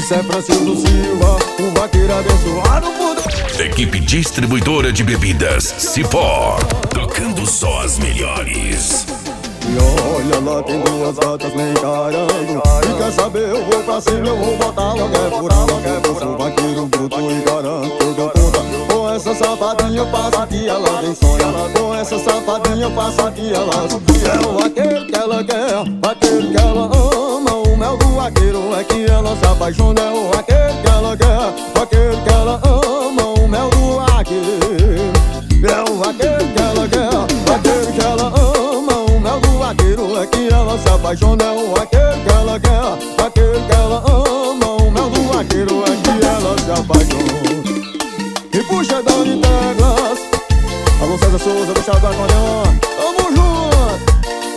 Isso é Francisco Silva, o vaqueiro abençoado por Deus. Equipe distribuidora de bebidas Cipó, tocando só as melhores. E olha lá, tem duas gatas me encarando. E quer saber, eu vou pra cima, eu vou botar logo é furado. Eu sou vaqueiro bruto e garanto que eu dou conta. Com essa safadinha eu passo aqui, ela vem sonha. Com essa safadinha eu passo aqui, ela é o vaqueiro que ela quer, vaqueiro que ela ama. O mel do vaqueiro é que ela se apaixona. É o vaqueiro que ela quer, vaqueiro que ela ama. O mel do vaqueiro é o vaqueiro que ela quer, vaqueiro que ela ama. O mel do vaqueiro é que ela se apaixona. É o vaqueiro que ela quer, vaqueiro que ela ama. O mel do vaqueiro é que ela se apaixona. E puxa da Uniteclas, alô César Souza, do Chá do Acordeon, tamo junto.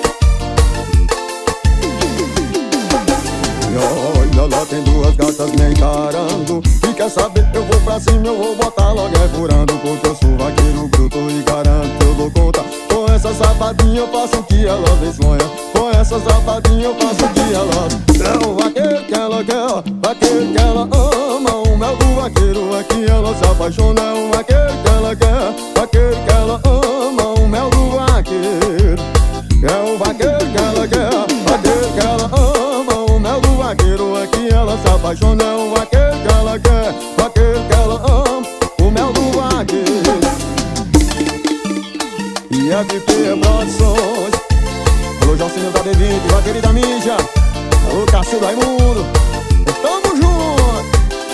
E olha lá, tem duas gatas me encarando. E quer saber, eu vou pra cima, eu vou botar logo é furando. Porque eu sou vaqueiro bruto e garanto que eu dou conta. Com essa safadinha eu faço o que ela vem sonha. Com essa safadinha eu faço o que ela é o vaqueiro que ela quer, vaqueiro que ela ama. O mel do vaqueiro é que ela se apaixona. É o vaqueiro que ela quer, vaqueiro que ela ama. O mel do vaqueiro é o vaqueiro que ela quer, vaqueiro que ela ama. O mel do vaqueiro é que ela se apaixona. É o vaqueiro que ela quer, vaqueiro que ela ama. O mel do vaqueiro. E FP Produções, alô Jalcinho da D20, vaqueiro da mídia, alô Cacildo Raimundo, tamo junto.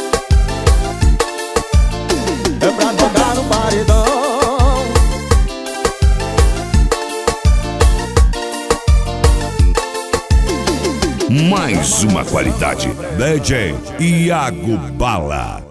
É pra tocar no paredão. Mais uma qualidade. DJ Iago Bala.